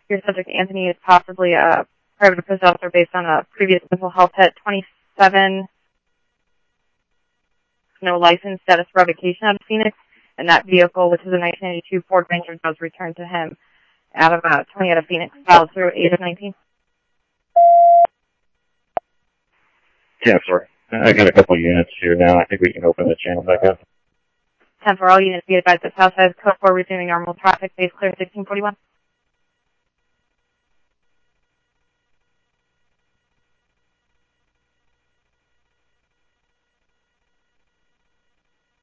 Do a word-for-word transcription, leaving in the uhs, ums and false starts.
Your subject, Anthony, is possibly a private possessor based on a previous mental health hit. twenty-seven, no license, status revocation out of Phoenix. And that vehicle, which is a nineteen ninety-two Ford Ranger, does return to him out of uh, twenty out of Phoenix, filed through age of nineteen. Yeah, sorry. I got a couple of units here now. I think we can open the channel back up. ten for all units, be advised that Southside Code four resuming normal traffic, base clear sixteen forty-one.